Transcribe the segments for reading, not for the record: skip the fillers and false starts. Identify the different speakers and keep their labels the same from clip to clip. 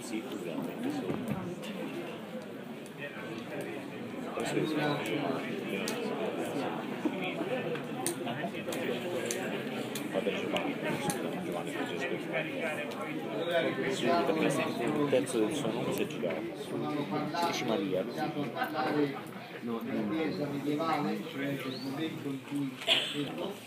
Speaker 1: Sì, ovviamente sono. Padre Giovanni Francesco Giovanni, un terzo del suo nome si è girato. Dici Maria.
Speaker 2: No, della Chiesa medievale, cioè del momento in cui nascevo,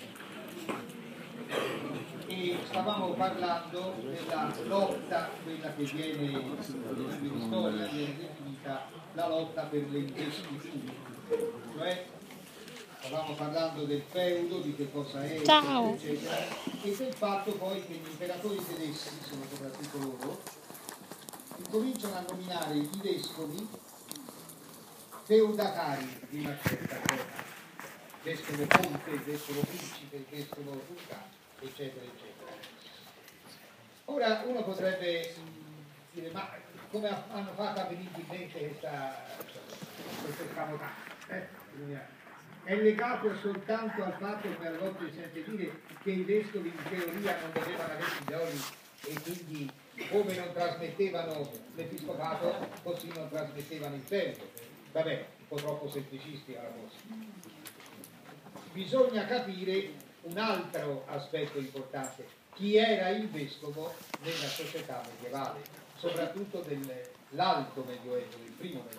Speaker 2: e stavamo parlando della lotta, quella che viene in libri di storia, viene definita la lotta per le investiture, cioè stavamo parlando del feudo, di che cosa è, eccetera, eccetera, e del fatto poi che gli imperatori tedeschi, sono soprattutto loro, incominciano a nominare i vescovi feudatari di una certa zona, vescovo conte, vescovo principe, vescovo duca, eccetera, eccetera. Ora uno potrebbe dire, ma come hanno fatto a venirvi in mente questo escamotaggio? È legato soltanto al fatto, come alle volte si sente dire, che i vescovi in teoria non dovevano avere figlioli e quindi come non trasmettevano l'episcopato, così non trasmettevano il feudo. Vabbè, un po' troppo semplicisti alla cosa. Bisogna capire un altro aspetto importante: chi era il vescovo nella società medievale, soprattutto dell'alto medioevo, del primo medioevo.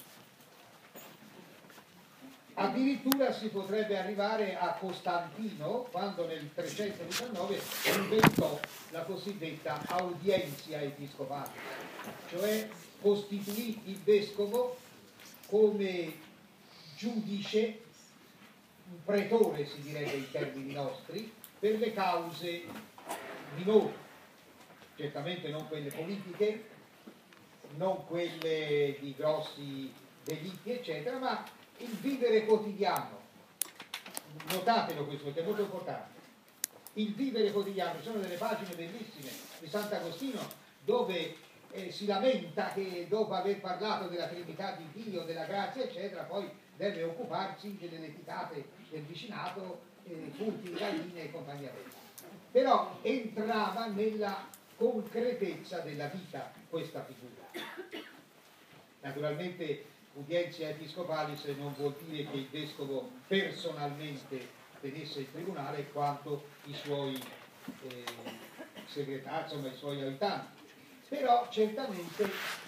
Speaker 2: Addirittura si potrebbe arrivare a Costantino, quando nel 319 inventò la cosiddetta audienzia episcopale, cioè costituì il vescovo come giudice, un pretore si direbbe in termini nostri, per le cause minori, certamente non quelle politiche, non quelle di grossi delitti eccetera, ma il vivere quotidiano. Notatelo questo perché è molto importante. Il vivere quotidiano, ci sono delle pagine bellissime di Sant'Agostino dove si lamenta che dopo aver parlato della Trinità di Dio, della grazia eccetera, poi deve occuparsi delle leticate del vicinato, furti di galline e compagnia bella. Però entrava nella concretezza della vita questa figura. Naturalmente udienza episcopalis non vuol dire che il vescovo personalmente tenesse il tribunale quanto i suoi segretari, insomma i suoi aiutanti. Però certamente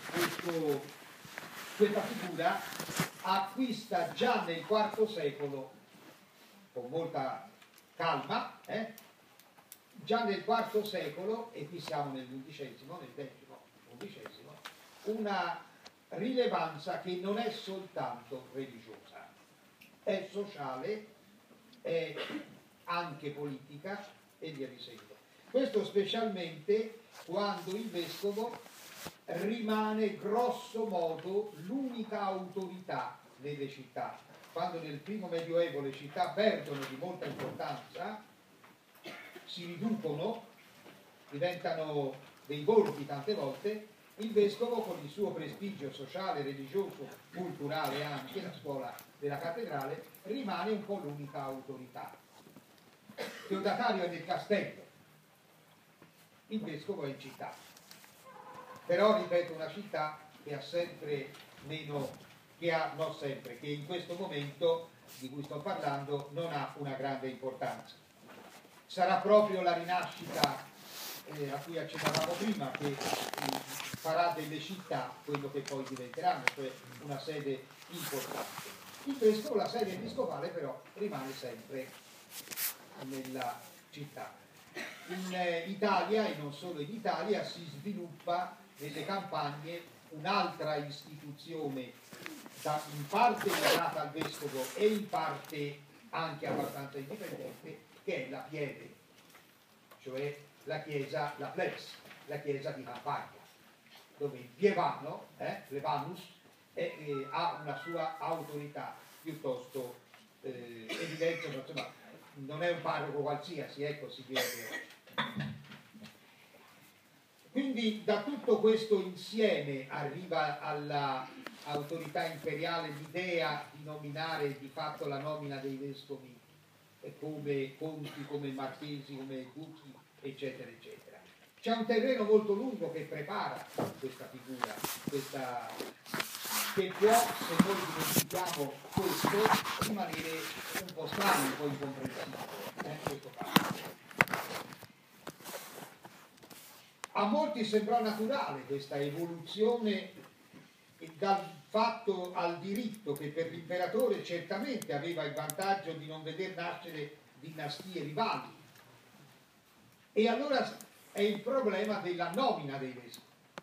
Speaker 2: questa figura acquista già nel IV secolo, con molta calma, già nel IV secolo, e qui siamo nel XI, nel X, una rilevanza che non è soltanto religiosa, è sociale, è anche politica e via di seguito. Questo specialmente quando il vescovo rimane grosso modo l'unica autorità nelle città. Quando nel primo medioevo le città perdono di molta importanza, si riducono, diventano dei borghi tante volte, il vescovo con il suo prestigio sociale, religioso, culturale anche, la scuola della cattedrale, rimane un po' l'unica autorità. Feudatario è nel castello, il vescovo è in città. Però, ripeto, una città che ha sempre meno, non sempre, che in questo momento di cui sto parlando non ha una grande importanza. Sarà proprio la rinascita a cui accennavamo prima che farà delle città quello che poi diventeranno, cioè una sede importante. Il vescovo, la sede episcopale però rimane sempre nella città. In Italia, e non solo in Italia, si sviluppa nelle campagne un'altra istituzione in parte legata al vescovo e in parte anche abbastanza indipendente, che è la pieve, cioè la chiesa, la plebs, la chiesa di campagna, dove il pievano, plebanus, ha una sua autorità piuttosto evidente, insomma, non è un parroco qualsiasi, ecco, si direbbe. Quindi da tutto questo insieme arriva all'autorità imperiale l'idea di nominare di fatto la nomina dei vescovi come conti, come marchesi, come duchi, eccetera, eccetera. c'è un terreno molto lungo che prepara questa figura, che può, se noi dimentichiamo questo, rimanere un po' strano, un po' incomprensibile. Questo caso. A molti sembrò naturale questa evoluzione dal fatto al diritto, che per l'imperatore certamente aveva il vantaggio di non veder nascere dinastie rivali. E allora è il problema della nomina dei vescovi.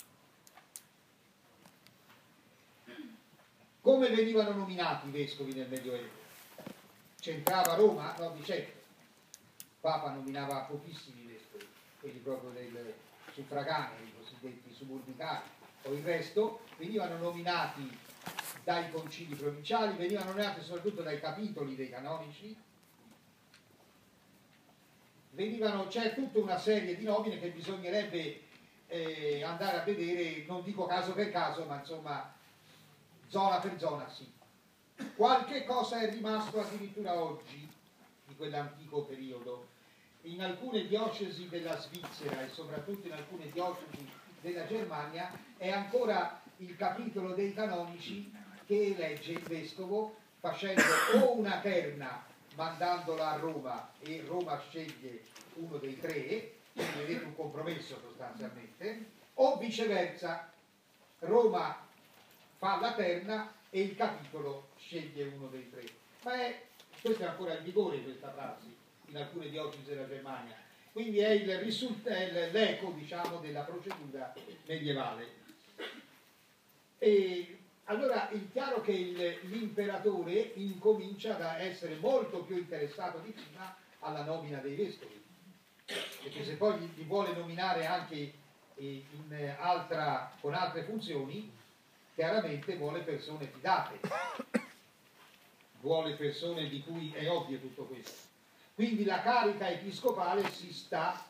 Speaker 2: Come venivano nominati i vescovi nel Medioevo? C'entrava Roma? No, di certo. Il Papa nominava pochissimi vescovi, quelli proprio del suffraganei, i cosiddetti suburbicari, o il resto venivano nominati dai concili provinciali, venivano nominati soprattutto dai capitoli dei canonici, c'è tutta una serie di nomine che bisognerebbe andare a vedere, non dico caso per caso, ma insomma zona per zona sì. Qualche cosa è rimasto addirittura oggi di quell'antico periodo. In alcune diocesi della Svizzera e soprattutto in alcune diocesi della Germania è ancora il capitolo dei canonici che elegge il vescovo facendo o una terna mandandola a Roma e Roma sceglie uno dei tre, quindi vedete un compromesso sostanzialmente, o viceversa, Roma fa la terna e il capitolo sceglie uno dei tre. Ma questo è ancora in vigore questa prassi in alcune diocesi della Germania, quindi è l'eco, diciamo, della procedura medievale. E allora è chiaro che l'imperatore incomincia ad essere molto più interessato di prima alla nomina dei vescovi, perché se poi li vuole nominare anche con altre funzioni, chiaramente vuole persone fidate, vuole persone di cui è ovvio tutto questo. Quindi la carica episcopale si sta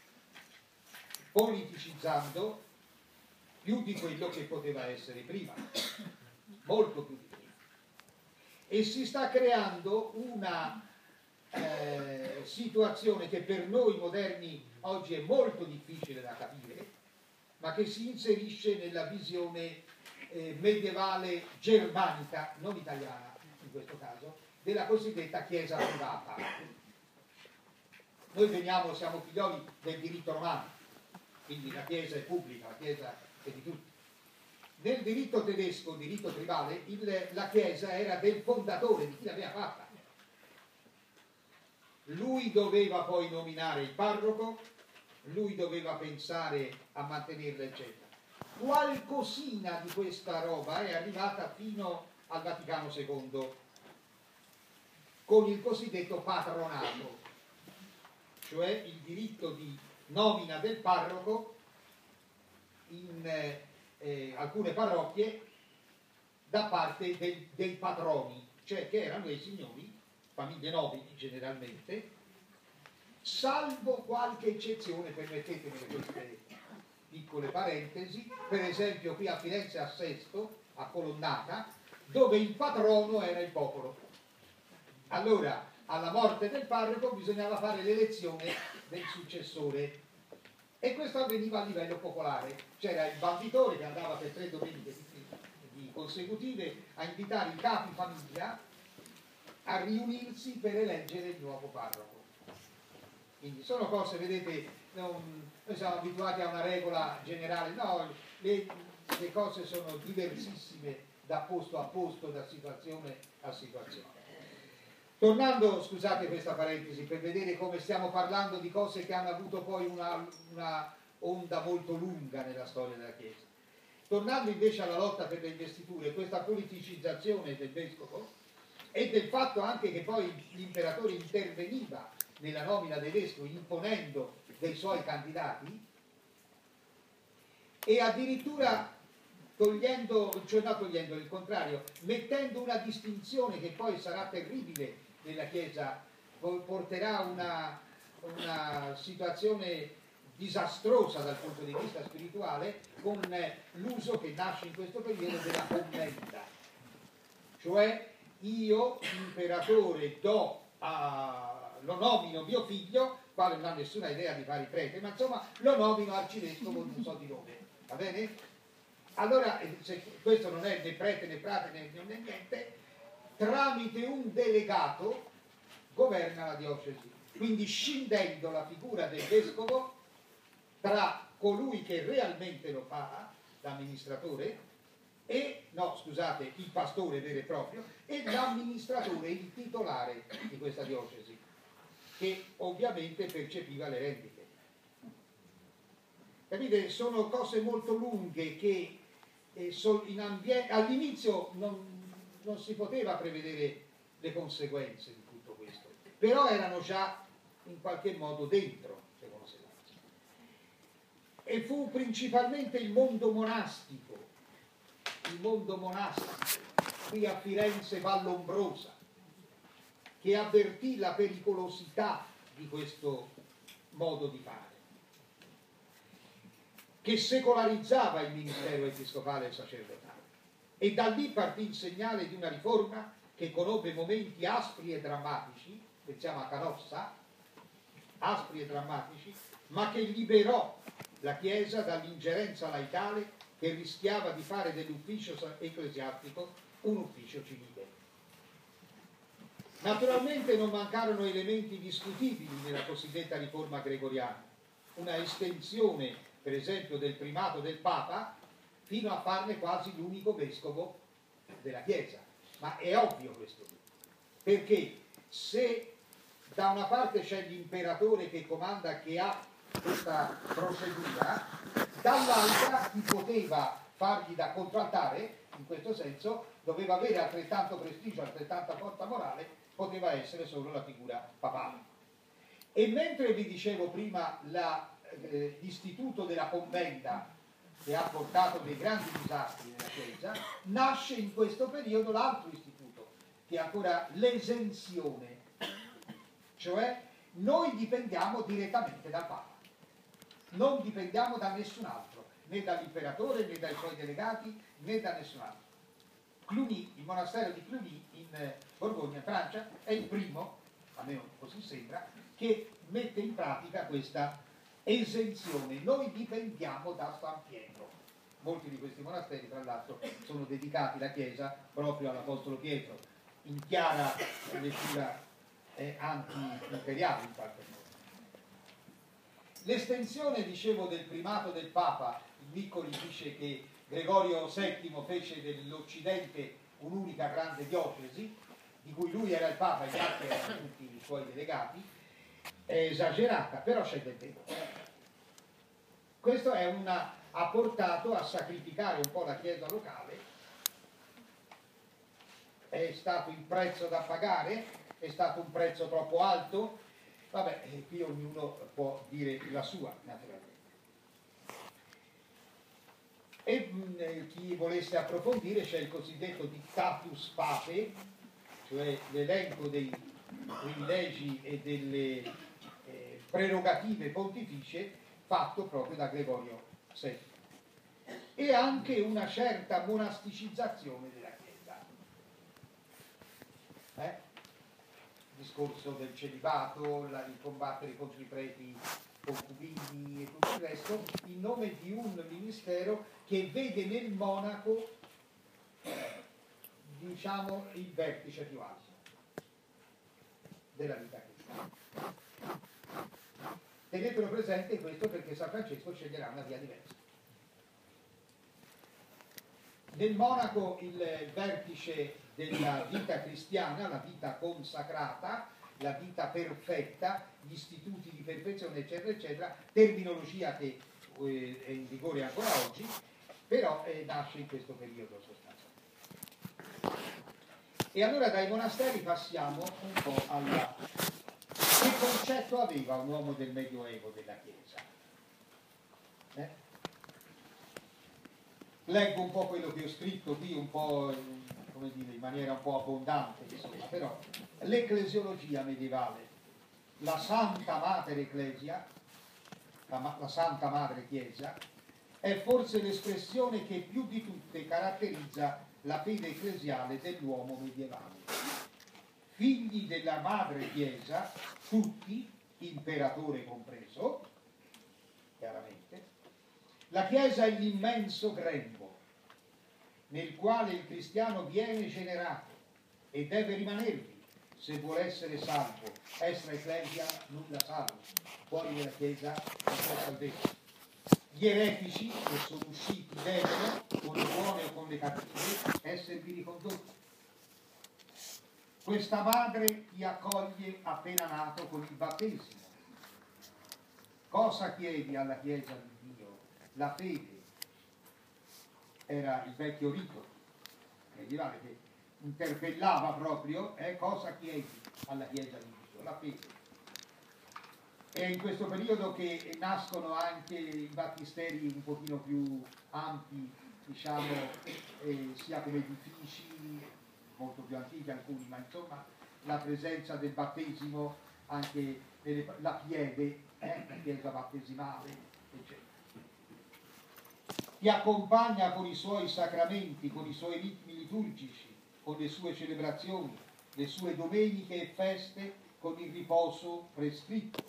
Speaker 2: politicizzando più di quello che poteva essere prima, molto più di prima. E si sta creando una situazione che per noi moderni oggi è molto difficile da capire, ma che si inserisce nella visione medievale germanica, non italiana in questo caso, della cosiddetta Chiesa privata. Noi siamo figlioli del diritto romano, quindi la Chiesa è pubblica, la Chiesa è di tutti. Nel diritto tedesco, diritto tribale, la Chiesa era del fondatore, di chi l'aveva fatta. Lui doveva poi nominare il parroco, lui doveva pensare a mantenerla, eccetera. Qualcosina di questa roba è arrivata fino al Vaticano II, con il cosiddetto patronato, cioè il diritto di nomina del parroco in alcune parrocchie da parte dei patroni, cioè che erano i signori, famiglie nobili generalmente, salvo qualche eccezione, permettetemi queste piccole parentesi, per esempio qui a Firenze a Sesto, a Colonnata, dove il patrono era il popolo. Allora, alla morte del parroco bisognava fare l'elezione del successore e questo avveniva a livello popolare. C'era il banditore che andava per 3 domeniche consecutive a invitare i capi famiglia a riunirsi per eleggere il nuovo parroco. Quindi sono cose, vedete, noi siamo abituati a una regola generale, no, le cose sono diversissime da posto a posto, da situazione a situazione. Tornando, scusate questa parentesi, per vedere come stiamo parlando di cose che hanno avuto poi una onda molto lunga nella storia della Chiesa. Tornando invece alla lotta per le investiture, questa politicizzazione del vescovo e del fatto anche che poi l'imperatore interveniva nella nomina dei vescovi imponendo dei suoi candidati e addirittura il contrario, mettendo una distinzione che poi sarà terribile nella Chiesa, porterà una situazione disastrosa dal punto di vista spirituale, con l'uso che nasce in questo periodo della commenda, cioè io imperatore lo nomino mio figlio quale non ha nessuna idea di fare il prete, ma insomma lo nomino arcivescovo, non so di nome, va bene? Allora, se questo non è né prete né frate né niente, tramite un delegato governa la diocesi, quindi scindendo la figura del vescovo tra colui che realmente lo fa, l'amministratore, e, no scusate, il pastore vero e proprio, e l'amministratore, il titolare di questa diocesi, che ovviamente percepiva le rendite. Capite? Sono cose molto lunghe che all'inizio non si poteva prevedere le conseguenze di tutto questo, però erano già in qualche modo dentro le conseguenze. E fu principalmente il mondo monastico, qui a Firenze Vallombrosa, che avvertì la pericolosità di questo modo di fare, che secolarizzava il ministero episcopale e sacerdotale, e da lì partì il segnale di una riforma che conobbe momenti aspri e drammatici, pensiamo a Canossa, aspri e drammatici, ma che liberò la Chiesa dall'ingerenza laicale che rischiava di fare dell'ufficio ecclesiastico un ufficio civile. Naturalmente non mancarono elementi discutibili nella cosiddetta riforma gregoriana, una estensione per esempio del primato del Papa fino a farne quasi l'unico vescovo della Chiesa, ma è ovvio questo, perché se da una parte c'è l'imperatore che comanda, che ha questa procedura, dall'altra chi poteva fargli da contraltare, in questo senso, doveva avere altrettanto prestigio, altrettanta forza morale, poteva essere solo la figura papale. E mentre vi dicevo prima l'istituto della conventa, che ha portato dei grandi disastri nella Chiesa, nasce in questo periodo l'altro istituto, che è ancora l'esenzione, cioè noi dipendiamo direttamente dal Papa, non dipendiamo da nessun altro, né dall'imperatore, né dai suoi delegati, né da nessun altro. Cluny, il monastero di Cluny in Borgogna, Francia, è il primo, almeno così sembra, che mette in pratica questa esenzione. Noi dipendiamo da San Pietro. Molti di questi monasteri, tra l'altro, sono dedicati la Chiesa proprio all'Apostolo Pietro, in chiara lettura anti-imperiale in qualche modo. L'estensione, dicevo, del primato del Papa, il Viccoli dice che Gregorio VII fece dell'Occidente un'unica grande diocesi, di cui lui era il Papa e gli altri erano tutti i suoi delegati, è esagerata, però c'è del vero. Questo ha portato a sacrificare un po' la Chiesa locale, è stato il prezzo da pagare, è stato un prezzo troppo alto, vabbè, qui ognuno può dire la sua, naturalmente. E chi volesse approfondire c'è il cosiddetto Dictatus Papae, cioè l'elenco dei privilegi e delle prerogative pontificie fatto proprio da Gregorio VII. E anche una certa monasticizzazione della Chiesa. Il discorso del celibato, il combattere contro i preti concubini e tutto il resto, in nome di un ministero che vede nel monaco, diciamo, il vertice più alto della vita cristiana. Tenetelo presente questo, perché San Francesco sceglierà una via diversa. Nel monaco il vertice della vita cristiana, la vita consacrata, la vita perfetta, gli istituti di perfezione, eccetera, eccetera, terminologia che è in vigore ancora oggi, però nasce in questo periodo sostanzialmente. E allora dai monasteri passiamo un po' alla... Che concetto aveva un uomo del Medioevo della Chiesa? Leggo un po' quello che ho scritto qui, un po', come dire, in maniera un po' abbondante, insomma, però l'ecclesiologia medievale, la Santa Mater Ecclesia, la Santa Madre Chiesa, è forse l'espressione che più di tutte caratterizza la fede ecclesiale dell'uomo medievale. Figli della Madre Chiesa, tutti, imperatore compreso, chiaramente. La Chiesa è l'immenso grembo nel quale il cristiano viene generato e deve rimanervi se vuole essere salvo. Extra ecclesia nulla salvo, fuori dalla Chiesa non c'è salvezza. Gli eretici che sono usciti devono, con le buone o con le cattive, esservi ricondotti. Questa madre ti accoglie appena nato con il battesimo. Cosa chiedi alla Chiesa di Dio? La fede. Era il vecchio rito medievale che interpellava proprio cosa chiedi alla Chiesa di Dio? La fede. È in questo periodo che nascono anche i battisteri un pochino più ampi, diciamo, sia come edifici, molto più antichi alcuni, ma insomma la presenza del battesimo anche la piede, la chiesa battesimale, eccetera. Ti accompagna con i suoi sacramenti, con i suoi ritmi liturgici, con le sue celebrazioni, le sue domeniche e feste, con il riposo prescritto.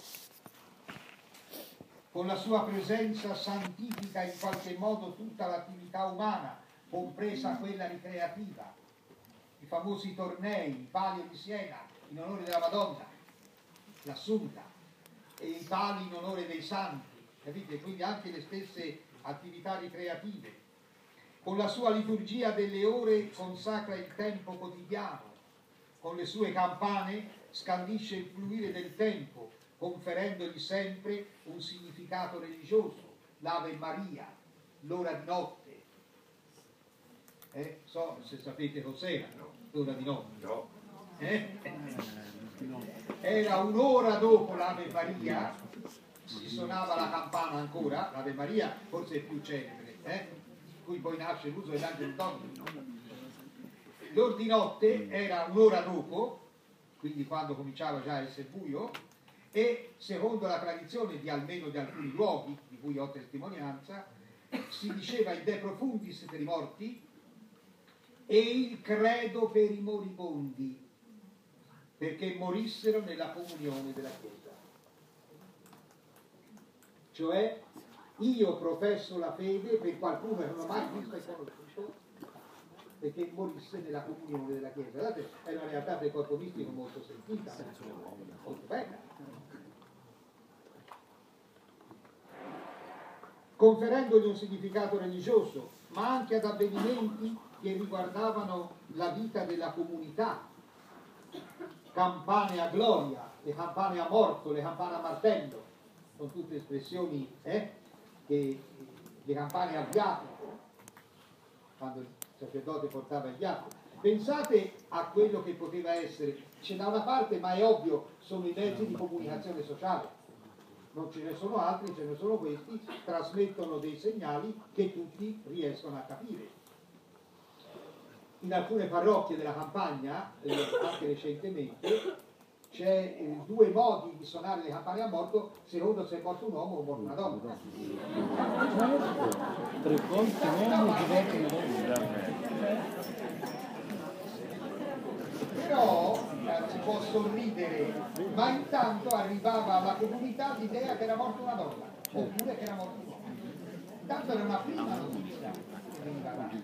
Speaker 2: Con la sua presenza santifica in qualche modo tutta l'attività umana, compresa quella ricreativa. I famosi tornei, il Palio di Siena in onore della Madonna, l'Assunta, e i pali in onore dei santi, capite? Quindi anche le stesse attività ricreative. Con la sua liturgia delle ore consacra il tempo quotidiano, con le sue campane scandisce il fluire del tempo, conferendogli sempre un significato religioso, l'Ave Maria, l'ora di notte. So se sapete cos'era l'ora di notte.
Speaker 1: No.
Speaker 2: Era un'ora dopo l'Ave Maria, si suonava la campana ancora, l'Ave Maria forse è più celebre, cui poi nasce l'uso dell'angelo domini. L'ora di notte era un'ora dopo, quindi quando cominciava già a essere buio, e secondo la tradizione di almeno di alcuni luoghi, di cui ho testimonianza, si diceva il De Profundis per i morti e il credo per i moribondi, perché morissero nella comunione della Chiesa. Cioè, io professo la fede per qualcuno che non ho mai visto e conosciuto, perché morisse nella comunione della Chiesa. Guardate, è una realtà del corpo mistico molto sentita, molto bella. Conferendogli un significato religioso, ma anche ad avvenimenti che riguardavano la vita della comunità. Campane a gloria, le campane a morto, le campane a martello, sono tutte espressioni che le campane a viatico, quando il sacerdote portava il viatico. Pensate a quello che poteva essere, c'è da una parte, ma è ovvio, sono i mezzi di comunicazione sociale. Non ce ne sono altri, ce ne sono questi, trasmettono dei segnali che tutti riescono a capire. In alcune parrocchie della campagna, anche recentemente, c'è due modi di suonare le campane a morto secondo se è morto un uomo o morto una donna.
Speaker 3: Tre volte uomo, due volte una donna.
Speaker 2: Però si può sorridere, ma intanto arrivava alla comunità l'idea che era morta una donna, oppure che era morto un uomo. Intanto era una prima notizia che veniva data.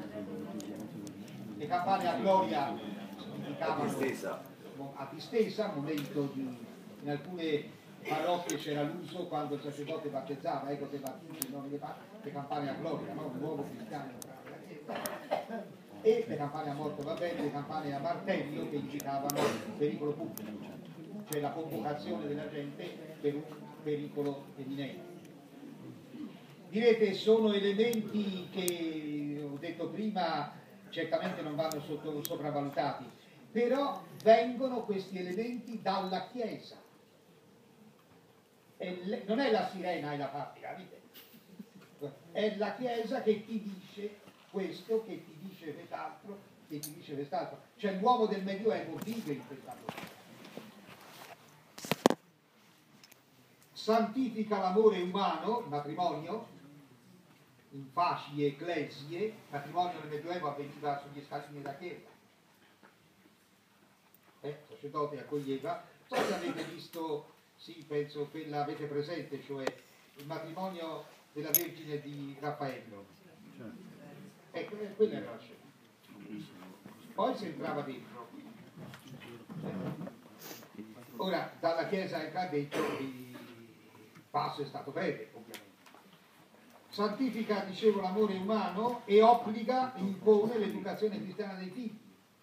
Speaker 2: Le campane a gloria significavano a distesa, momento di... In alcune parrocchie c'era l'uso quando il sacerdote battezzava, ecco che battesimo, non le campane a gloria, no? Un nuovo cristiano entrava nella chiesa. E le campane a morto va bene, le campane a martello che indicavano pericolo pubblico, cioè la convocazione della gente per un pericolo imminente. Direte, sono elementi che ho detto prima, certamente non vanno sopravvalutati, però vengono questi elementi dalla Chiesa. Non è la sirena e la fabbrica, capite? È la Chiesa che ti dice questo, che ti dice quest'altro, che ti dice quest'altro. Cioè l'uomo del Medioevo vive in questa cosa. Santifica l'amore umano, il matrimonio, in fasci e ecclesie. Il matrimonio nel Medioevo avveniva sugli scalini della Chiesa. Il sacerdote accoglieva. So se avete visto Sì, penso che l'avete presente, cioè il matrimonio della Vergine di Raffaello. Ecco, quella era la scena. Poi si entrava dentro. Ora, dalla Chiesa entra dentro, il passo è stato breve, ovviamente. Santifica, dicevo, l'amore umano e obbliga, impone l'educazione cristiana dei figli.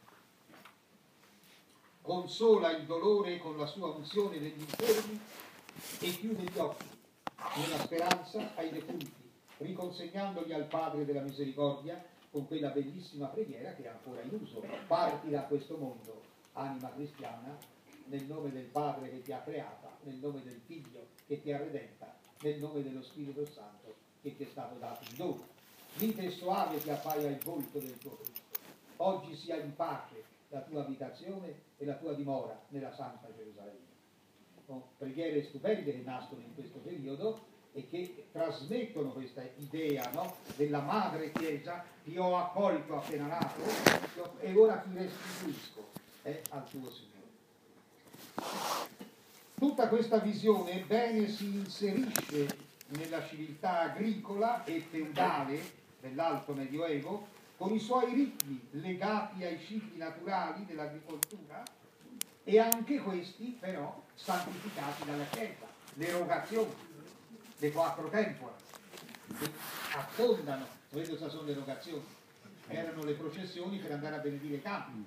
Speaker 2: Consola il dolore con la sua unzione degli infermi e chiude gli occhi nella speranza ai defunti, riconsegnandoli al Padre della Misericordia con quella bellissima preghiera che è ancora in uso. Parti da questo mondo, anima cristiana, nel nome del Padre che ti ha creata, nel nome del Figlio che ti ha redenta, nel nome dello Spirito Santo che ti è stato dato in dono. Vite soave ti appaia il volto del tuo Cristo. Oggi sia in pace la tua abitazione e la tua dimora nella Santa Gerusalemme. Preghiere stupende che nascono in questo periodo e che trasmettono questa idea, no, della madre Chiesa: ti ho accolto appena nato e ora ti restituisco al tuo Signore. Tutta questa visione bene si inserisce nella civiltà agricola e feudale dell'Alto Medioevo, con i suoi ritmi legati ai cicli naturali dell'agricoltura, e anche questi però santificati dalla Chiesa, le erogazioni, le quattro tempore, che affondano. Voi cosa sono le erogazioni? Erano le processioni per andare a benedire i campi.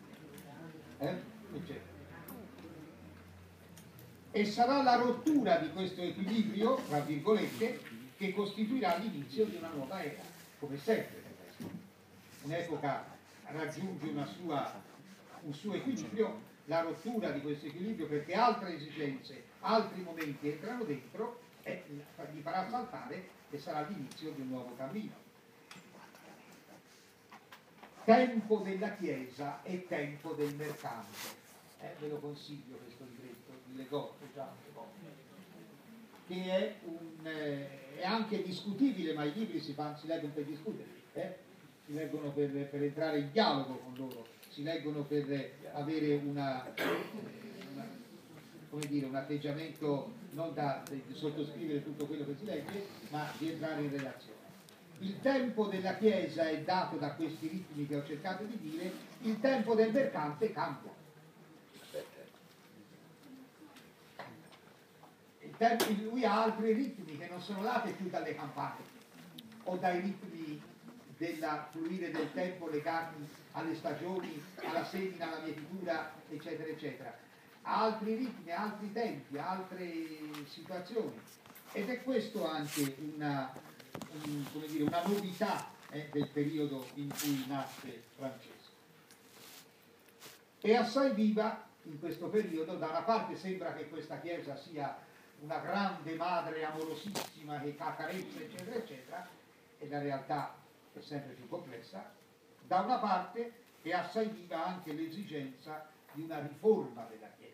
Speaker 2: E sarà la rottura di questo equilibrio, tra virgolette, che costituirà l'inizio di una nuova era, come sempre. Un'epoca raggiunge un suo equilibrio, la rottura di questo equilibrio, perché altre esigenze, altri momenti entrano dentro e gli farà saltare, e sarà l'inizio di un nuovo cammino. Tempo della Chiesa e tempo del mercato. Ve lo consiglio questo libretto di Legotte, che è anche discutibile, ma i libri si leggono per discuterli, si leggono per entrare in dialogo con loro, si leggono per avere un atteggiamento non di sottoscrivere tutto quello che si legge, ma di entrare in relazione. Il tempo della Chiesa è dato da questi ritmi che ho cercato di dire, il tempo del mercante cambia. Lui ha altri ritmi che non sono dati più dalle campane o dai ritmi del fluire del tempo legati alle stagioni, alla semina, alla mietitura, eccetera, eccetera. Ha altri ritmi, altri tempi, altre situazioni. Ed è questo anche una novità del periodo in cui nasce Francesco. È assai viva in questo periodo. Da una parte sembra che questa Chiesa sia una grande madre amorosissima che accarezza, eccetera, eccetera, e la realtà è sempre più complessa. Da una parte è assai viva anche l'esigenza di una riforma della Chiesa.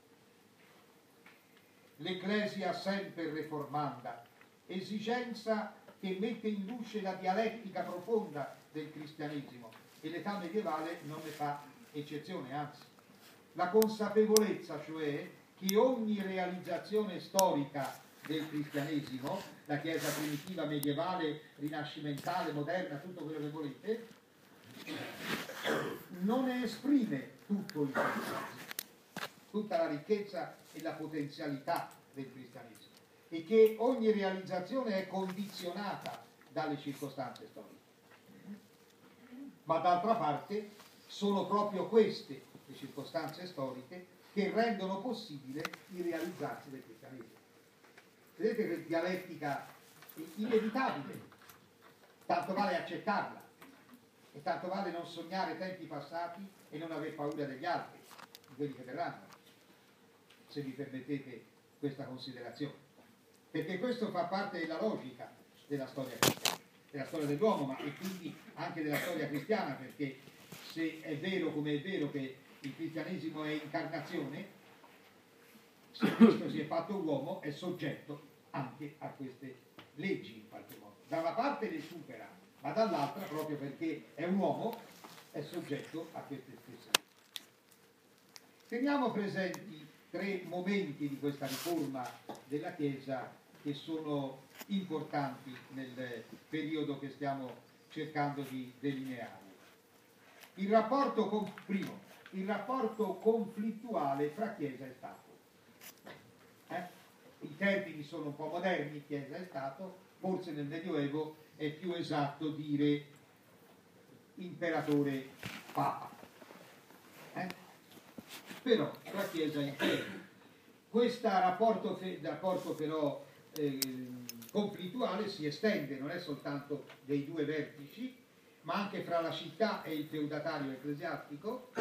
Speaker 2: L'Ecclesia sempre reformanda, esigenza che mette in luce la dialettica profonda del cristianesimo, e l'età medievale non ne fa eccezione, anzi. La consapevolezza, cioè, che ogni realizzazione storica del cristianesimo, la Chiesa primitiva, medievale, rinascimentale, moderna, tutto quello che volete, non ne esprime tutto il cristianesimo, tutta la ricchezza e la potenzialità del cristianesimo, e che ogni realizzazione è condizionata dalle circostanze storiche. Ma d'altra parte sono proprio queste le circostanze storiche che rendono possibile il realizzarsi del cristianesimo. Vedete che dialettica è inevitabile, tanto vale accettarla, e tanto vale non sognare tempi passati e non aver paura degli altri, di quelli che verranno, se mi permettete questa considerazione. Perché questo fa parte della logica della storia cristiana, della storia dell'uomo, ma e quindi anche della storia cristiana, perché se è vero come è vero che il cristianesimo è incarnazione, se Cristo si è fatto uomo è soggetto anche a queste leggi in qualche modo. Da una parte le supera, ma dall'altra, proprio perché è un uomo, è soggetto a queste stesse leggi. Teniamo presenti tre momenti di questa riforma della Chiesa che sono importanti nel periodo che stiamo cercando di delineare. Primo, il rapporto conflittuale fra Chiesa e Stato. I termini sono un po' moderni, Chiesa e Stato, forse nel Medioevo è più esatto dire imperatore Papa. Però fra Chiesa e Impero. Questo rapporto però conflittuale si estende, non è soltanto dei due vertici, ma anche fra la città e il feudatario ecclesiastico,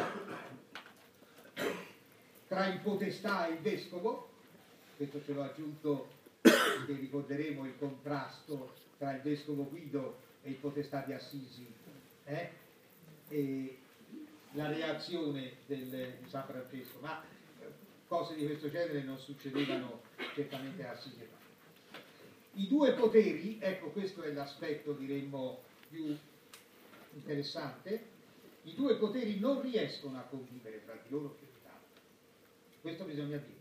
Speaker 2: tra il potestà e il vescovo. Questo ce l'ho aggiunto perché ricorderemo il contrasto tra il vescovo Guido e il potestà di Assisi, e la reazione di San Francesco, ma cose di questo genere non succedevano certamente a Assisi. I due poteri, ecco, questo è l'aspetto, diremmo, più interessante, i due poteri non riescono a convivere fra di loro più di tanto. Questo bisogna dirlo.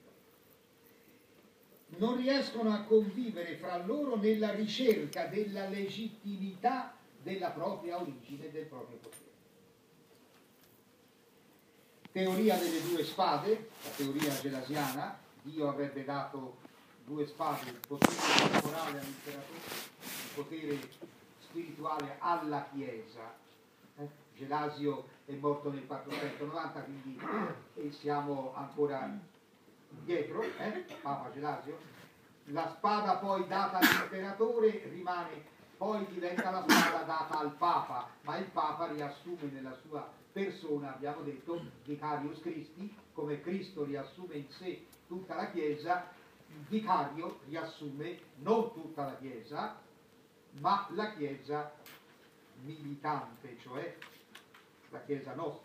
Speaker 2: Non riescono a convivere fra loro nella ricerca della legittimità della propria origine e del proprio potere. Teoria delle due spade, la teoria gelasiana: Dio avrebbe dato due spade, il potere temporale all'imperatore, il potere spirituale alla Chiesa. Gelasio è morto nel 490, quindi siamo ancora dietro, Papa Gelasio. La spada poi data all'imperatore rimane, poi diventa la spada data al Papa, ma il Papa riassume nella sua persona, abbiamo detto, Vicarius Christi, come Cristo riassume in sé tutta la Chiesa, il vicario riassume non tutta la Chiesa, ma la Chiesa militante, cioè la Chiesa nostra.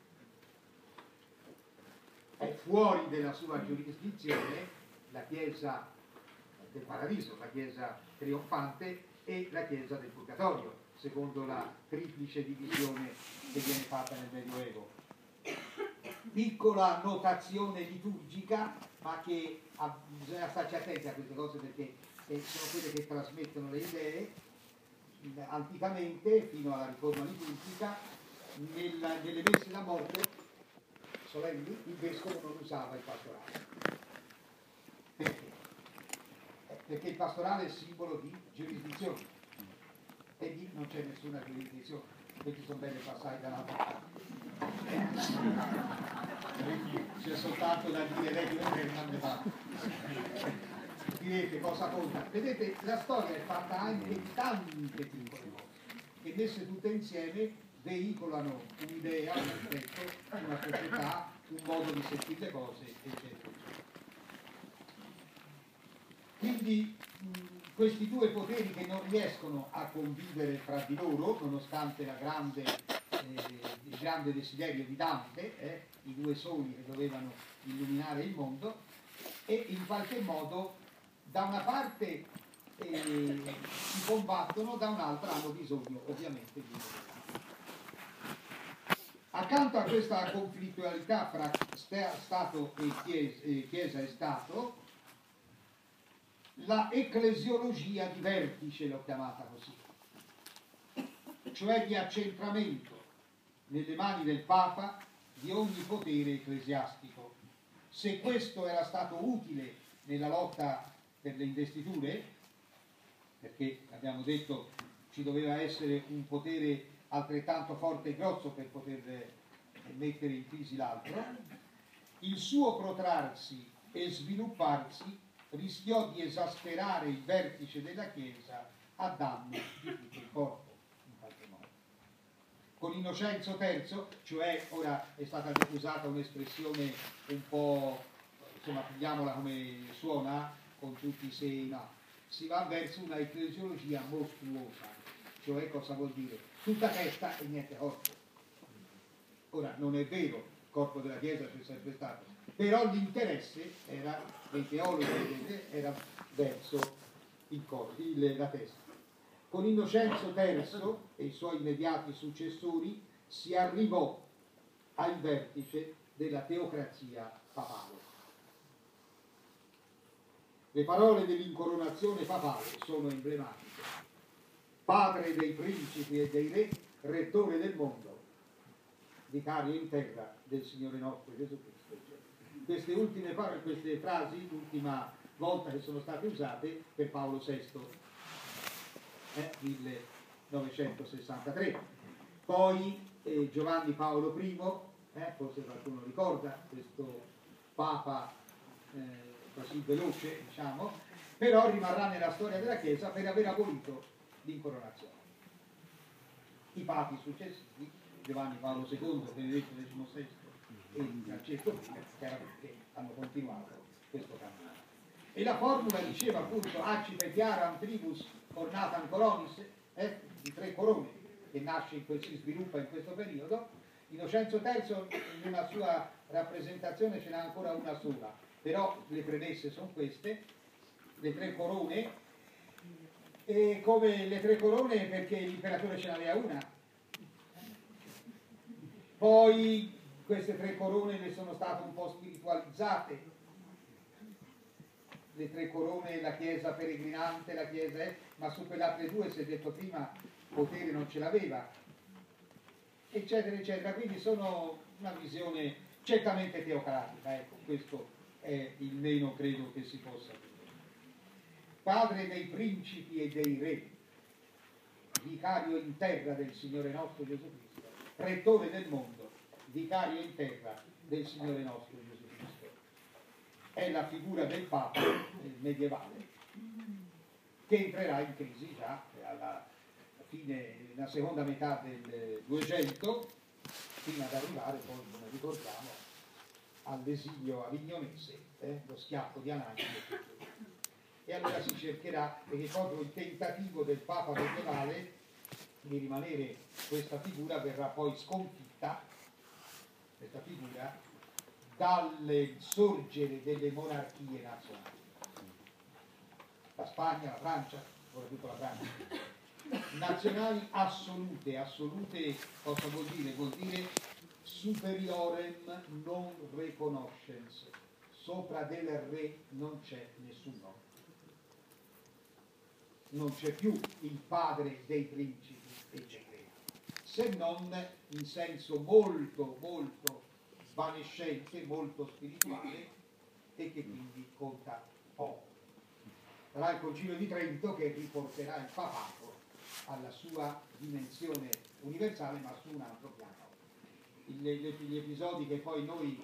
Speaker 2: È fuori della sua giurisdizione la Chiesa del Paradiso, la Chiesa trionfante e la Chiesa del Purgatorio, secondo la triplice divisione che viene fatta nel Medioevo. Piccola notazione liturgica, ma che bisogna starci attenti a queste cose perché sono quelle che trasmettono le idee. Anticamente, fino alla riforma liturgica, nelle messe da morte solenni, il vescovo non usava il pastorale. Perché? Perché il pastorale è simbolo di giurisdizione e lì non c'è nessuna giurisdizione, questi sono belle passate dall'altra parte. C'è soltanto da dire lei non ne va. Direte cosa conta? Vedete, la storia è fatta anche di tante piccole cose che messe tutte insieme veicolano un'idea, un aspetto, una società, un modo di sentire le cose, eccetera. Quindi questi due poteri che non riescono a convivere fra di loro, nonostante il grande desiderio di Dante, i due soli che dovevano illuminare il mondo, e in qualche modo da una parte si combattono, da un'altra hanno bisogno ovviamente di uno dell'altro. Accanto a questa conflittualità fra Stato e Chiesa e Stato, la ecclesiologia di vertice l'ho chiamata così, cioè di accentramento nelle mani del Papa di ogni potere ecclesiastico. Se questo era stato utile nella lotta per le investiture, perché abbiamo detto ci doveva essere un potere altrettanto forte e grosso per poter mettere in crisi l'altro, il suo protrarsi e svilupparsi rischiò di esasperare il vertice della Chiesa a danno di tutto il corpo, in qualche modo. Con Innocenzo III, cioè, ora è stata usata un'espressione un po', insomma, pigliamola come suona, con tutti i sei, no, si va verso una ecclesiologia mostruosa, cioè cosa vuol dire? Tutta testa e niente corpo. Ora, non è vero, il corpo della Chiesa c'è sempre stato, però l'interesse era, dei teologi, era verso il corpo, la testa. Con Innocenzo III e i suoi immediati successori si arrivò al vertice della teocrazia papale. Le parole dell'incoronazione papale sono emblematiche. Padre dei principi e dei re, rettore del mondo, vicario in terra del Signore nostro Gesù Cristo. Queste ultime parole, queste frasi, l'ultima volta che sono state usate per Paolo VI, 1963. Poi Giovanni Paolo I, forse qualcuno ricorda questo Papa così veloce, diciamo, però rimarrà nella storia della Chiesa per aver abolito l'incoronazione. I papi successivi, Giovanni Paolo II, Benedetto XVI e Francesco I, chiaramente hanno continuato questo cammino. E la formula diceva appunto Accipet Iaram Tribus Ornatam Coronis, di 3 corone, che nasce si sviluppa in questo periodo. Innocenzo III in una sua rappresentazione ce n'ha ancora una sola, però le premesse sono queste, le 3 corone, e come le 3 corone perché l'imperatore ce n'aveva una. Poi queste 3 corone ne sono state un po' spiritualizzate, le 3 corone, la chiesa peregrinante, la chiesa ma su quelle altre 2, si è detto prima, potere non ce l'aveva, eccetera eccetera. Quindi sono una visione certamente teocratica, ecco, questo è il meno credo che si possa dire. Padre dei principi e dei re, vicario in terra del Signore nostro Gesù Cristo, rettore del mondo, vicario in terra del Signore nostro Gesù Cristo. È la figura del Papa medievale che entrerà in crisi già alla fine, nella seconda metà del 200, fino ad arrivare poi, come ricordiamo, all'esilio avignonese, lo schiaffo di Anagni. E allora si cercherà, perché proprio il tentativo del Papa medievale di rimanere questa figura verrà poi sconfitta, questa figura, dal sorgere delle monarchie nazionali. La Spagna, la Francia, soprattutto la Francia. Nazionali assolute cosa vuol dire? Vuol dire superiorem non reconoscens, sopra del re non c'è nessuno. Non c'è più il padre dei principi e dei re, se non in senso molto molto svanescente, molto spirituale e che quindi conta poco. Sarà il Concilio di Trento che riporterà il papato alla sua dimensione universale, ma su un altro piano. Gli episodi che poi noi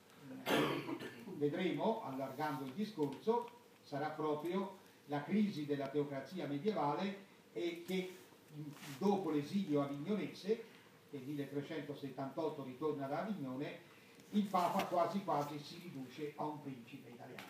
Speaker 2: vedremo allargando il discorso sarà proprio la crisi della teocrazia medievale e che dopo l'esilio avignonese, che nel 1378 ritorna da Avignone, il Papa quasi quasi si riduce a un principe italiano.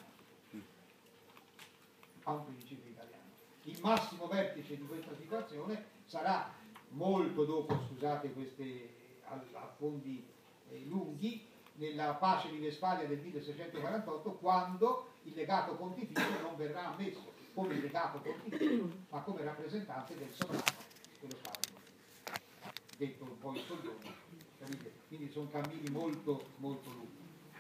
Speaker 2: A un principe italiano. Il massimo vertice di questa situazione sarà molto dopo, scusate questi affondi lunghi, nella pace di Westfalia del 1648, quando il legato pontificio non verrà ammesso come legato pontificio, ma come rappresentante del sovrano dello Stato, detto un po' in soldoni, capite? Quindi sono cammini molto molto lunghi.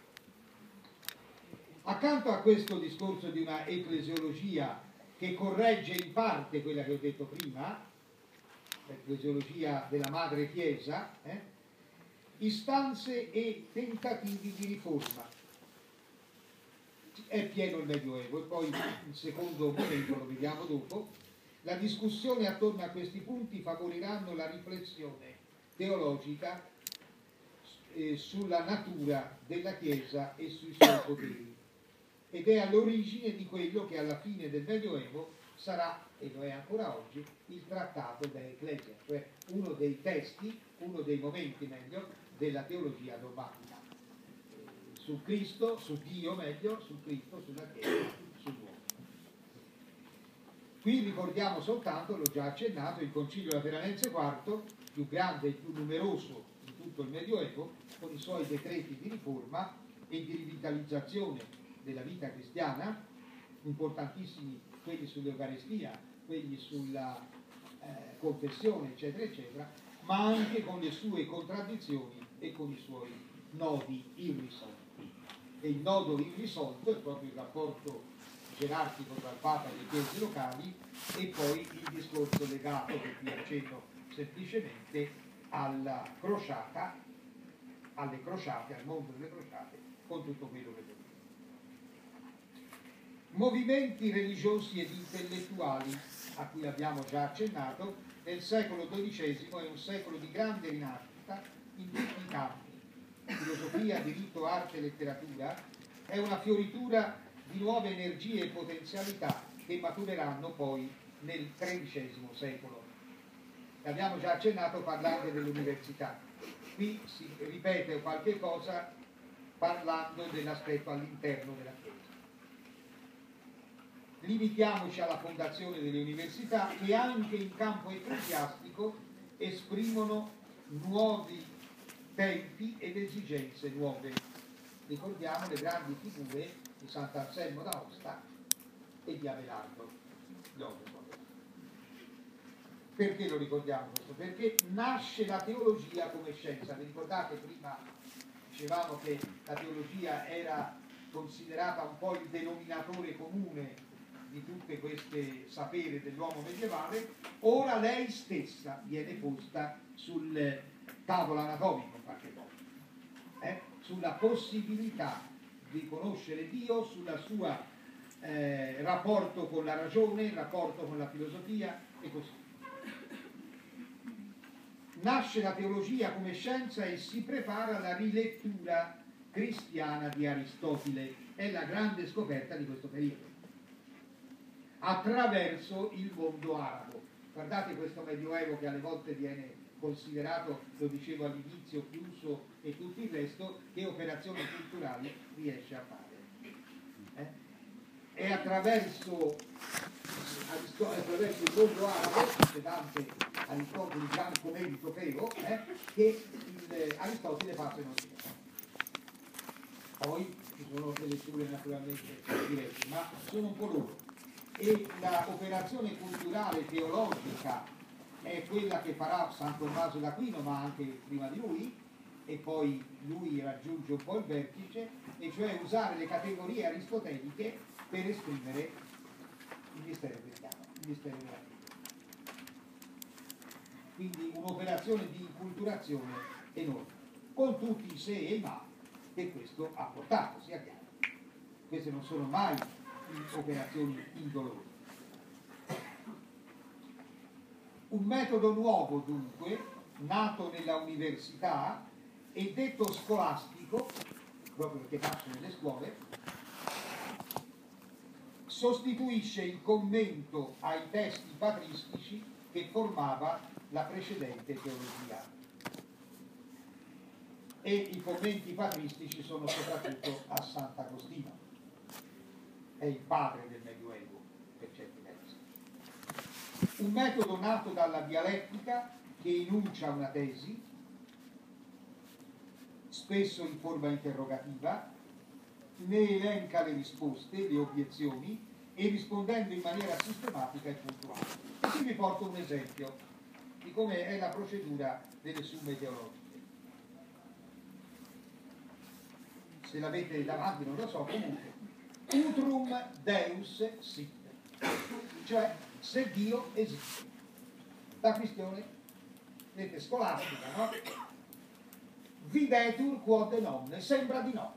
Speaker 2: Accanto a questo discorso di una ecclesiologia che corregge in parte quella che ho detto prima, l'ecclesiologia della madre Chiesa, istanze e tentativi di riforma. È pieno il Medioevo e poi il secondo momento lo vediamo dopo. La discussione attorno a questi punti favoriranno la riflessione teologica sulla natura della Chiesa e sui suoi poteri, ed è all'origine di quello che alla fine del Medioevo sarà, e lo è ancora oggi, il trattato dell'Ecclesia, cioè uno dei testi, uno dei momenti meglio, della teologia dogmatica. Su Cristo, su Dio meglio, su Cristo, sulla Chiesa, sull'uomo. Qui ricordiamo soltanto, l'ho già accennato, il Concilio Lateranense IV, più grande e più numeroso di tutto il Medioevo, con i suoi decreti di riforma e di rivitalizzazione della vita cristiana, importantissimi quelli sull'Eucaristia, quelli sulla confessione, eccetera, eccetera, ma anche con le sue contraddizioni e con i suoi nodi irrisolti. E il nodo irrisolto è proprio il rapporto gerarchico tra il Papa e le chiese locali, e poi il discorso legato, che vi accenno semplicemente, alla crociata, alle crociate, al mondo delle crociate, con tutto quello che vuol dire. Movimenti religiosi ed intellettuali, a cui abbiamo già accennato. Nel secolo XII è un secolo di grande rinascita in tutti i campi: filosofia, diritto, arte, letteratura. È una fioritura di nuove energie e potenzialità che matureranno poi nel XIII secolo. Abbiamo già accennato parlando dell'università. Qui si ripete qualche cosa parlando dell'aspetto all'interno della Chiesa. Limitiamoci alla fondazione delle università, che anche in campo ecclesiastico esprimono nuovi tempi ed esigenze nuove. Ricordiamo le grandi figure di Sant'Anselmo d'Aosta e di Abelardo Jovellato. Perché lo ricordiamo questo? Perché nasce la teologia come scienza. Vi ricordate, prima dicevamo che la teologia era considerata un po' il denominatore comune di tutte queste saperi dell'uomo medievale. Ora lei stessa viene posta sul tavolo anatomico, in qualche modo, sulla possibilità di conoscere Dio, sulla sua rapporto con la ragione, il rapporto con la filosofia e così via. Nasce la teologia come scienza e si prepara alla rilettura cristiana di Aristotele. È la grande scoperta di questo periodo, attraverso il mondo arabo. Guardate questo Medioevo che alle volte viene considerato, lo dicevo all'inizio, chiuso e tutto il resto, che operazioni culturali riesce a fare. È attraverso il mondo arabo, c'è Dante, Aristotele, Gianco Merito Feo, che Aristotele passa in Occidente. Poi ci sono delle letture naturalmente diverse, ma sono un po' loro. E l'operazione culturale teologica è quella che farà San Tommaso d'Aquino, ma anche prima di lui, e poi lui raggiunge un po' il vertice, e cioè usare le categorie aristoteliche per esprimere il mistero cristiano, il mistero della fede. Quindi un'operazione di inculturazione enorme, con tutti i se e i ma che questo ha portato, sia chiaro. Queste non sono mai operazioni indolore. Un metodo nuovo, dunque, nato nella università e detto scolastico, proprio perché nasce nelle scuole, sostituisce il commento ai testi patristici che formava la precedente teologia. E i commenti patristici sono soprattutto a Sant'Agostino, è il padre del Medioevo per certi versi. Un metodo nato dalla dialettica che enuncia una tesi, spesso in forma interrogativa, ne elenca le risposte, le obiezioni, e rispondendo in maniera sistematica e puntuale. E qui vi porto un esempio di come è la procedura delle summe teologiche. Se l'avete davanti non lo so, comunque. Utrum Deus sit, cioè se Dio esiste. La questione, vedete, scolastica, no? Videtur quod non, sembra di no.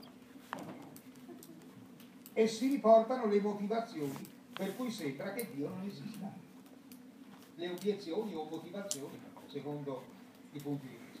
Speaker 2: E si riportano le motivazioni per cui sembra che Dio non esista. Le obiezioni o motivazioni secondo i punti di vista.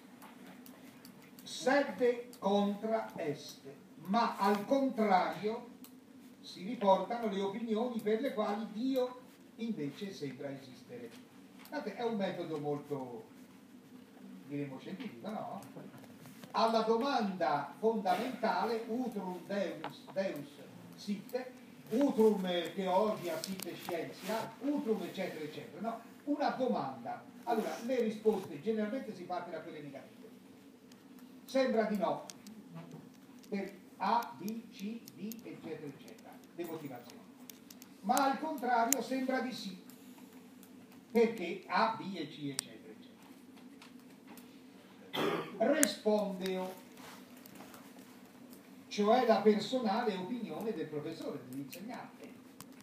Speaker 2: Sed contra est, ma al contrario si riportano le opinioni per le quali Dio invece sembra esistere. Guardate, è un metodo molto, diremo, scientifico, no? Alla domanda fondamentale, utrum Deus sit, utrum theologia sit scientia, utrum eccetera eccetera, no? Una domanda. Allora, le risposte generalmente si parte da quelle negative. Sembra di no, per A, B, C, D, eccetera eccetera, le motivazioni. Ma al contrario sembra di sì, perché A, B e C, eccetera eccetera. Respondeo, cioè la personale opinione del professore, dell'insegnante.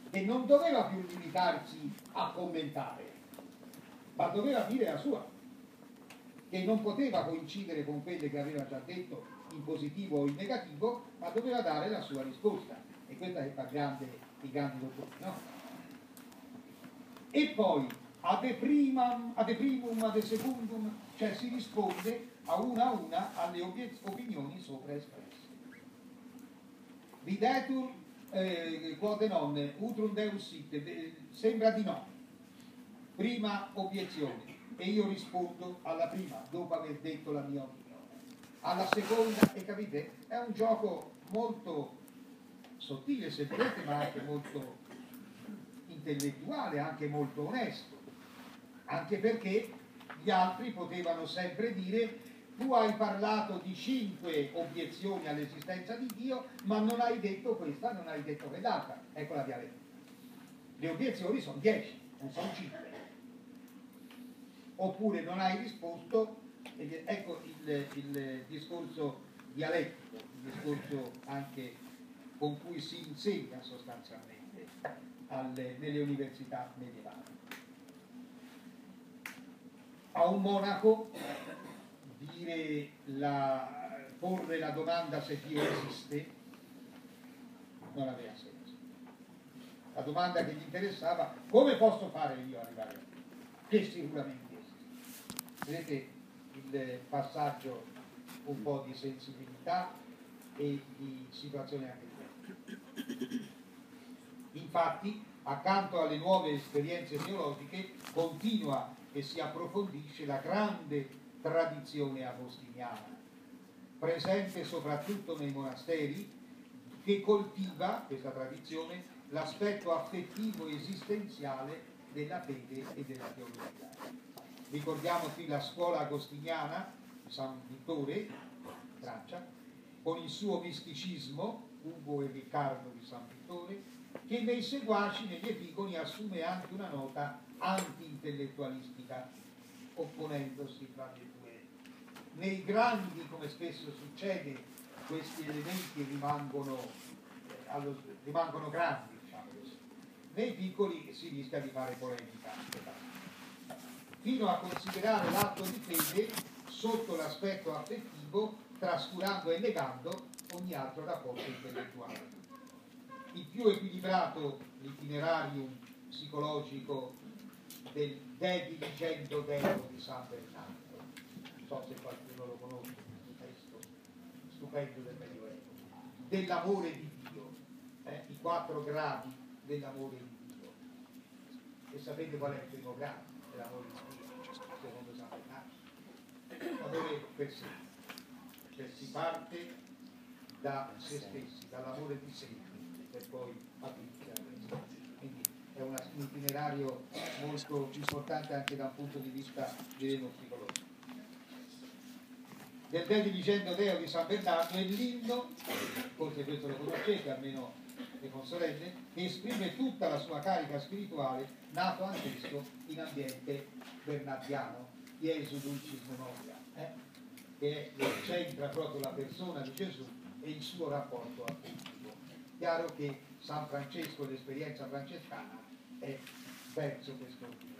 Speaker 2: che non doveva più limitarsi a commentare, ma doveva dire la sua, che non poteva coincidere con quelle che aveva già detto in positivo o in negativo, ma doveva dare la sua risposta. E questa che fa i grandi dottori, no? E poi ad primum, ad secundum, cioè si risponde a una alle opinioni sopra espresse. Videtur quote non, utrum deus sit, sembra di no. Prima obiezione, e io rispondo alla prima, dopo aver detto la mia opinione. Alla seconda, e capite, è un gioco molto sottile se volete, ma anche molto intellettuale, anche molto onesto, anche perché gli altri potevano sempre dire: tu hai parlato di 5 obiezioni all'esistenza di Dio, ma non hai detto questa, non hai detto quell'altra. Ecco la dialettica. Le obiezioni sono 10, non sono 5. Oppure non hai risposto, ecco il discorso dialettico, il discorso anche con cui si insegna sostanzialmente nelle università medievali. A un monaco porre la domanda se Dio esiste non aveva senso. La domanda che gli interessava: come posso fare io arrivare a Dio? Che sicuramente esiste. Vedete il passaggio un po' di sensibilità e di situazione anche diversa. Infatti, accanto alle nuove esperienze teologiche, continua e si approfondisce la grande tradizione agostiniana, presente soprattutto nei monasteri, che coltiva, questa tradizione, l'aspetto affettivo e esistenziale della fede e della teologia. Ricordiamo qui la scuola agostiniana di San Vittore, Francia, con il suo misticismo, Ugo e Riccardo di San Vittore, che nei seguaci, negli epigoni, assume anche una nota anti-intellettualistica, opponendosi fra le due. Nei grandi, come spesso succede, questi elementi rimangono grandi, diciamo così. Nei piccoli si rischia di fare polemica, fino a considerare l'atto di fede sotto l'aspetto affettivo, trascurando e negando ogni altro rapporto intellettuale. Il più equilibrato l'itinerario psicologico del De Diligendo Deo di San Bernardo, non so se qualcuno lo conosce, questo testo stupendo del Medioevo, dell'amore di Dio, i 4 gradi dell'amore di Dio. E sapete qual è il primo grado dell'amore di Dio, secondo San Bernardo? L'amore per sé, cioè si parte da se stessi, dall'amore di sé, per poi aprirsi a questo. Quindi è un itinerario molto importante anche da un punto di vista, diremo, psicologico. Del De Diligendo Deo di San Bernardo è l'inno, forse questo lo conoscete, almeno le consorelle, che esprime tutta la sua carica spirituale, nato anch'esso in ambiente bernardiano, Iesu Dulcis Memoria, che centra proprio la persona di Gesù e il suo rapporto affettivo. Chiaro che San Francesco, l'esperienza francescana, è verso questo ordine.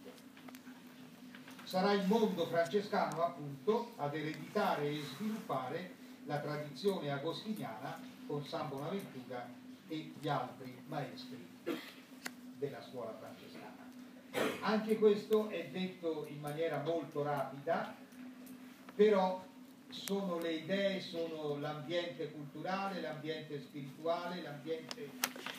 Speaker 2: Sarà il mondo francescano, appunto, ad ereditare e sviluppare la tradizione agostiniana con San Bonaventura e gli altri maestri della scuola francescana. Anche questo è detto in maniera molto rapida, però sono le idee, sono l'ambiente culturale, l'ambiente spirituale, l'ambiente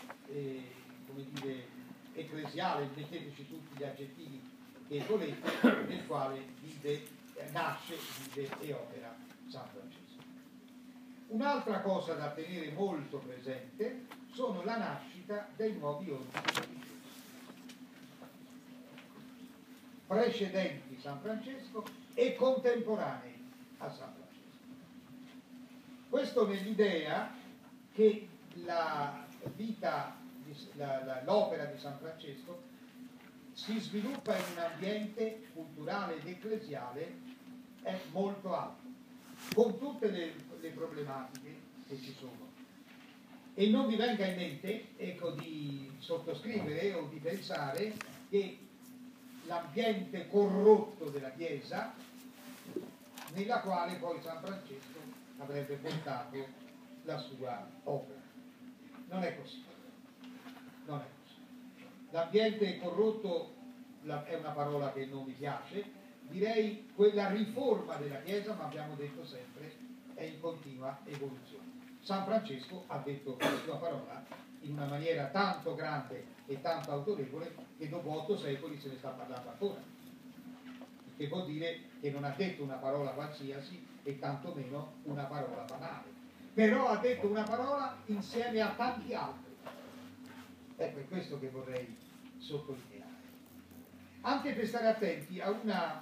Speaker 2: ecclesiale, metteteci tutti gli aggettivi che volete, nel quale nasce, vive e opera San Francesco. Un'altra cosa da tenere molto presente sono la nascita dei nuovi ordini religiosi, precedenti San Francesco e contemporanei a San Francesco. Questo nell'idea che la vita, l'opera di San Francesco si sviluppa in un ambiente culturale ed ecclesiale molto alto, con tutte le problematiche che ci sono. E non vi venga in mente, ecco, di sottoscrivere o di pensare che l'ambiente corrotto della Chiesa, nella quale poi San Francesco avrebbe portato la sua opera. Non è così. Non è così. L'ambiente corrotto è una parola che non mi piace, direi quella riforma della Chiesa, ma abbiamo detto sempre, è in continua evoluzione. San Francesco ha detto la sua parola in una maniera tanto grande e tanto autorevole che dopo 8 secoli se ne sta parlando ancora, il che vuol dire che non ha detto una parola qualsiasi e tantomeno una parola banale, però ha detto una parola insieme a tanti altri. Ecco, è questo che vorrei sottolineare, anche per stare attenti a una,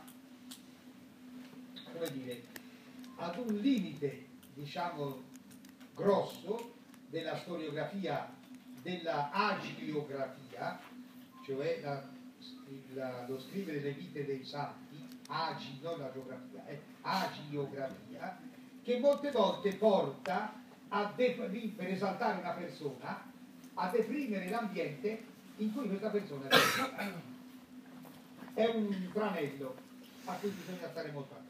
Speaker 2: come dire, ad un limite, diciamo, grosso della storiografia, della agiografia, cioè lo scrivere le vite dei santi, non la geografia, agiografia, che molte volte porta per esaltare una persona, a deprimere l'ambiente in cui questa persona è. È un tranello a cui bisogna stare molto attenti.